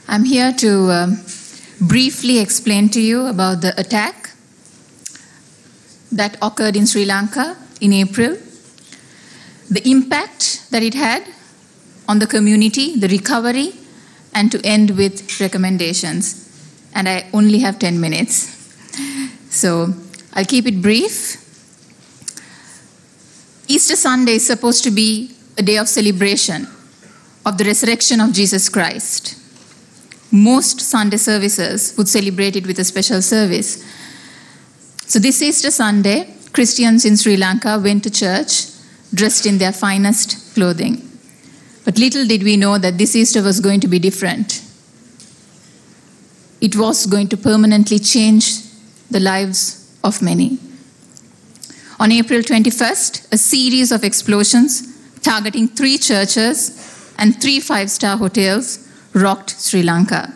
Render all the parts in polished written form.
I'm here to briefly explain to you about the attack that occurred in Sri Lanka in April, the impact that it had on the community, the recovery, and to end with recommendations. And I only have 10 minutes. So I'll keep it brief. Easter Sunday is supposed to be a day of celebration of the resurrection of Jesus Christ. Most Sunday services would celebrate it with a special service. So this Easter Sunday, Christians in Sri Lanka went to church dressed in their finest clothing. But little did we know that this Easter was going to be different. It was going to permanently change the lives of many. On April 21st, a series of explosions targeting 3 churches and 3 5-star hotels rocked Sri Lanka.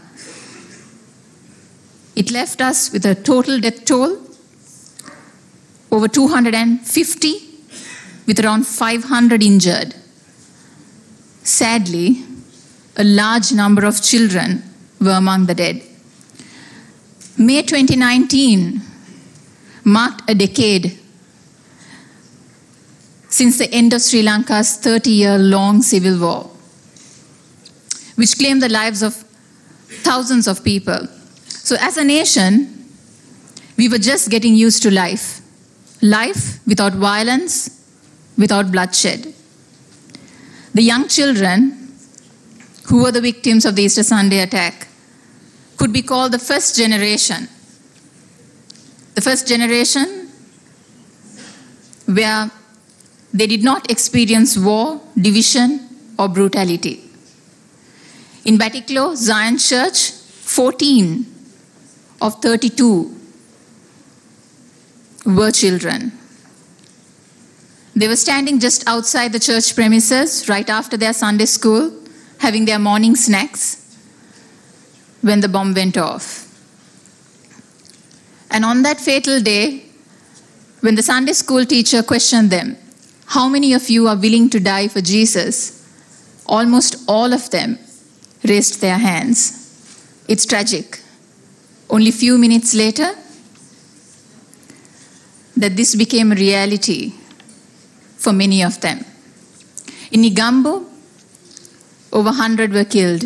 It left us with a total death toll, over 250, with around 500 injured. Sadly, a large number of children were among the dead. May 2019 marked a decade since the end of Sri Lanka's 30-year-long civil war, which claimed the lives of thousands of people. So as a nation, we were just getting used to life. Life without violence, without bloodshed. The young children who were the victims of the Easter Sunday attack could be called the first generation. The first generation where they did not experience war, division, or brutality. In Batticaloa, Zion Church, 14 of 32 were children. They were standing just outside the church premises right after their Sunday school, having their morning snacks when the bomb went off. And on that fatal day, when the Sunday school teacher questioned them, "How many of you are willing to die for Jesus?" almost all of them raised their hands. It's tragic. Only a few minutes later, that this became a reality for many of them. In Negombo, over 100 were killed.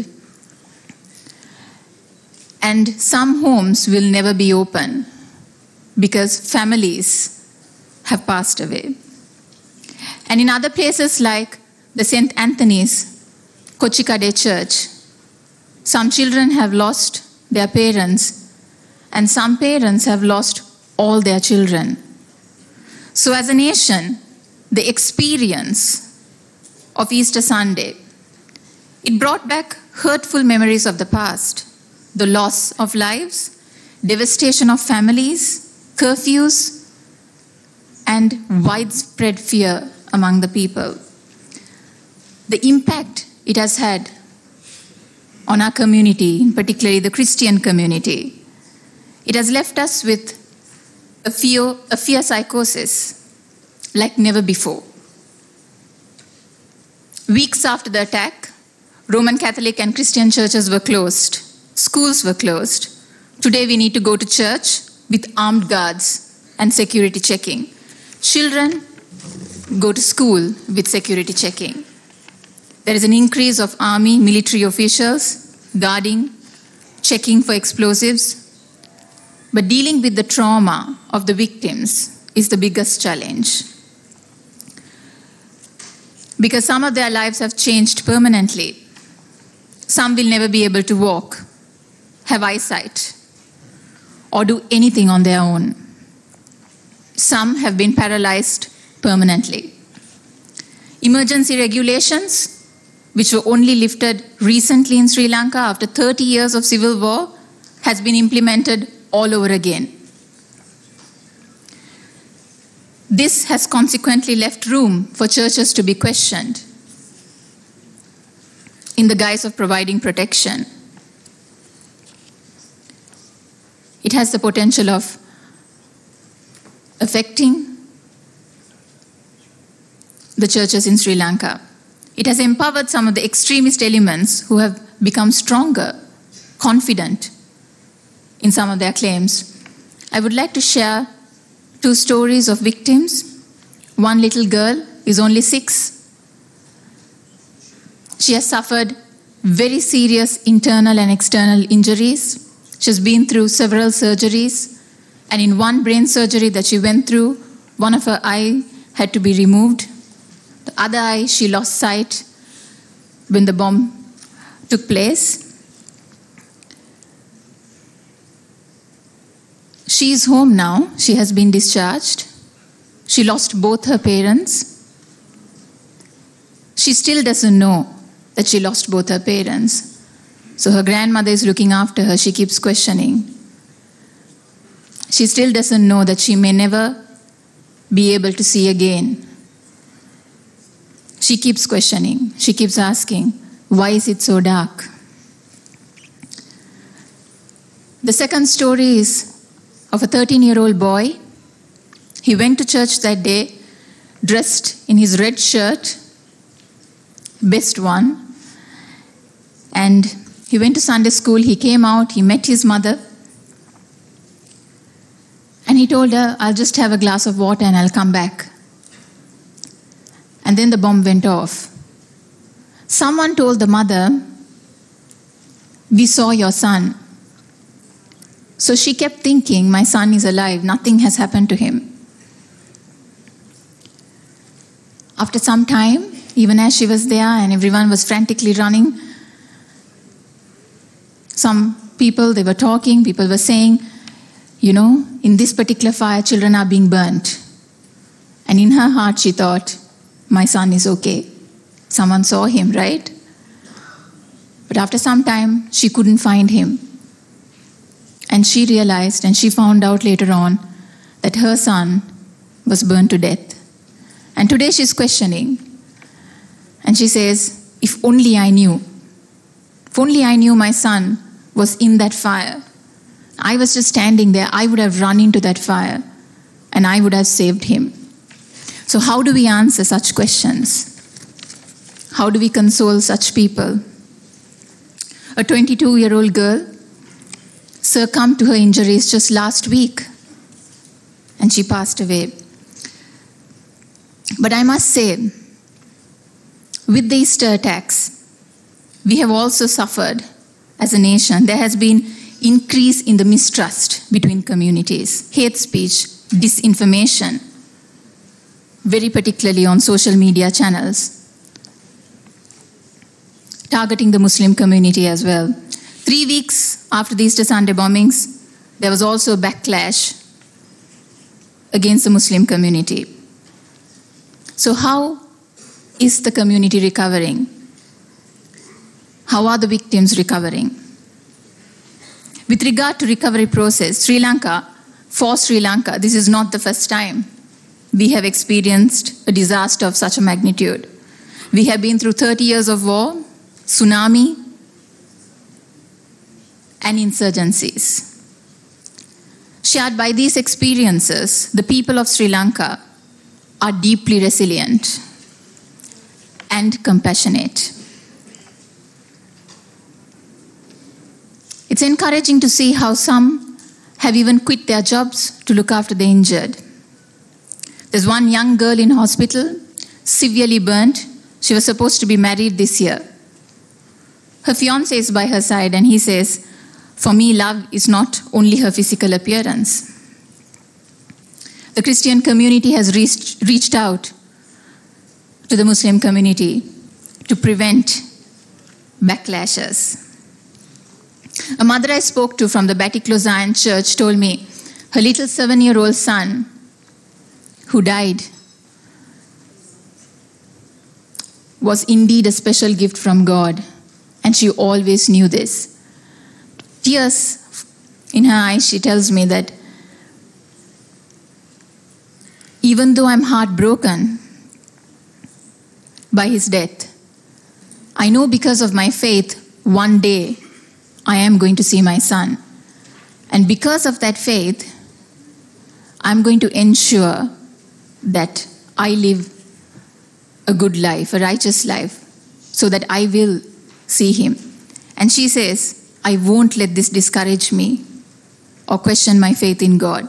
And some homes will never be open because families have passed away. And in other places like the St. Anthony's Kochikade Church, some children have lost their parents, and some parents have lost all their children. So as a nation, the experience of Easter Sunday, it brought back hurtful memories of the past, the loss of lives, devastation of families, curfews, and widespread fear among the people. The impact it has had on our community, particularly the Christian community, it has left us with a fear psychosis like never before. Weeks after the attack, Roman Catholic and Christian churches were closed. Schools were closed. Today we need to go to church with armed guards and security checking. Children go to school with security checking. There is an increase of army, military officials guarding, checking for explosives. But dealing with the trauma of the victims is the biggest challenge. Because some of their lives have changed permanently. Some will never be able to walk, have eyesight, or do anything on their own. Some have been paralyzed permanently. Emergency regulations, which were only lifted recently in Sri Lanka after 30 years of civil war, has been implemented all over again. This has consequently left room for churches to be questioned in the guise of providing protection. It has the potential of affecting the churches in Sri Lanka. It has empowered some of the extremist elements who have become stronger confident in some of their claims. I would like to share 2 stories of victims. One little girl is only 6. She has suffered very serious internal and external injuries. She has been through several surgeries, and in one brain surgery that she went through, one of her eye had to be removed. The other eye, she lost sight when the bomb took place. She is home now. She has been discharged. She lost both her parents. She still doesn't know that she lost both her parents. So her grandmother is looking after her. She keeps questioning. She still doesn't know that she may never be able to see again. She keeps questioning. She keeps asking, why is it so dark? The second story is of a 13-year-old boy. He went to church that day dressed in his red shirt, best one, and he went to Sunday school. He came out, he met his mother, and he told her, I'll just have a glass of water and I'll come back. And then the bomb went off. Someone told the mother, we saw your son. So she kept thinking, my son is alive, nothing has happened to him. After some time, even as she was there and everyone was frantically running, some people, they were talking, people were saying, in this particular fire, children are being burnt. And in her heart, she thought, my son is okay. Someone saw him, right? But after some time, she couldn't find him. And she realized, and she found out later on, that her son was burned to death. And today she's questioning. And she says, if only I knew my son was in that fire. I was just standing there, I would have run into that fire and I would have saved him. So how do we answer such questions? How do we console such people? A 22-year-old girl succumbed to her injuries just last week and she passed away. But I must say, with the Easter attacks, we have also suffered as a nation. There has been increase in the mistrust between communities, hate speech, disinformation, very particularly on social media channels, targeting the Muslim community as well. 3 weeks after the Easter Sunday bombings, there was also a backlash against the Muslim community. So how is the community recovering? How are the victims recovering? With regard to recovery process, Sri Lanka, this is not the first time we have experienced a disaster of such a magnitude. We have been through 30 years of war, tsunami, and insurgencies. Shared by these experiences, the people of Sri Lanka are deeply resilient and compassionate. It's encouraging to see how some have even quit their jobs to look after the injured. There's one young girl in hospital, severely burnt. She was supposed to be married this year. Her fiancé is by her side and he says, for me, love is not only her physical appearance. The Christian community has reached out to the Muslim community to prevent backlashes. A mother I spoke to from the Batiklo Zion Church told me her little 7-year-old son who died was indeed a special gift from God, and she always knew this. Tears in her eyes, she tells me that even though I'm heartbroken by his death, I know because of my faith, one day I am going to see my son. And because of that faith, I'm going to ensure that I live a good life, a righteous life, so that I will see him. And she says, I won't let this discourage me or question my faith in God.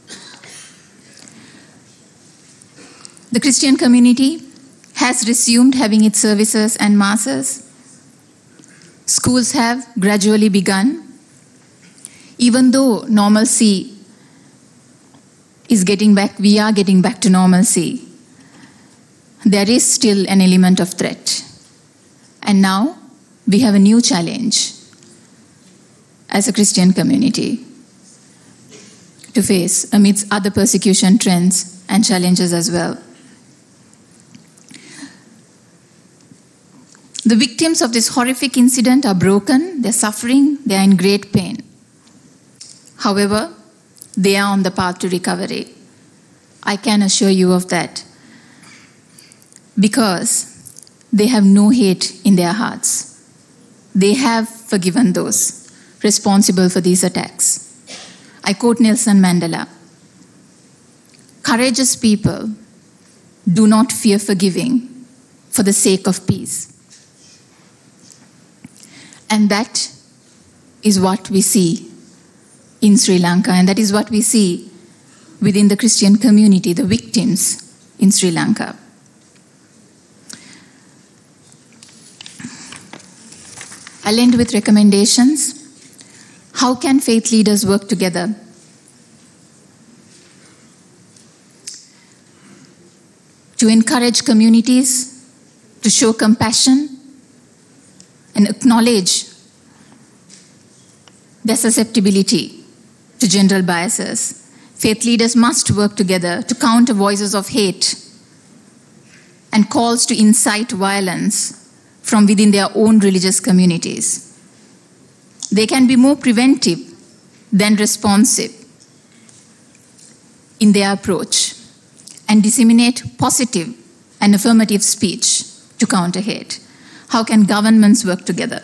The Christian community has resumed having its services and masses. Schools have gradually begun. Even though normalcy is getting back, we are getting back to normalcy, there is still an element of threat. And now we have a new challenge as a Christian community to face amidst other persecution trends and challenges as well. The victims of this horrific incident are broken, they're suffering, they're in great pain. However, they are on the path to recovery. I can assure you of that. Because they have no hate in their hearts. They have forgiven those responsible for these attacks. I quote Nelson Mandela, "Courageous people do not fear forgiving for the sake of peace." And that is what we see in Sri Lanka, and that is what we see within the Christian community, the victims in Sri Lanka. I'll end with recommendations. How can faith leaders work together? To encourage communities to show compassion and acknowledge their susceptibility to general biases. Faith leaders must work together to counter voices of hate and calls to incite violence from within their own religious communities. They can be more preventive than responsive in their approach and disseminate positive and affirmative speech to counter hate. How can governments work together?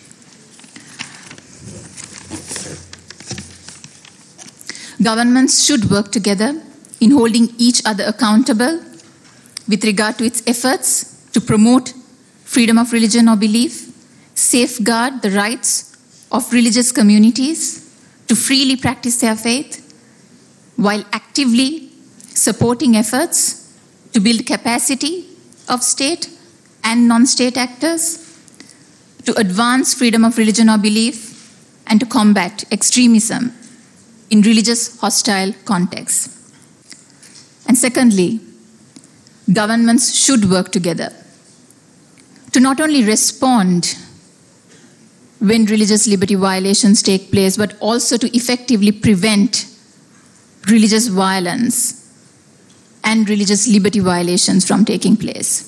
Governments should work together in holding each other accountable with regard to its efforts to promote freedom of religion or belief, safeguard the rights of religious communities to freely practice their faith, while actively supporting efforts to build capacity of state and non-state actors, to advance freedom of religion or belief, and to combat extremism in religious hostile contexts. And secondly, governments should work together to not only respond when religious liberty violations take place, but also to effectively prevent religious violence and religious liberty violations from taking place.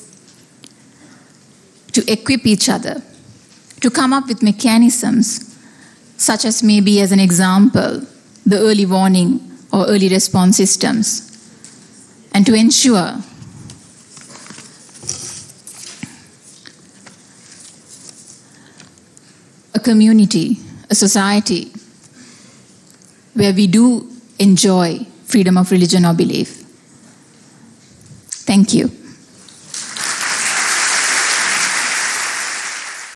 To equip each other, to come up with mechanisms such as maybe, as an example, the early warning or early response systems, and to ensure a community, a society where we do enjoy freedom of religion or belief. Thank you.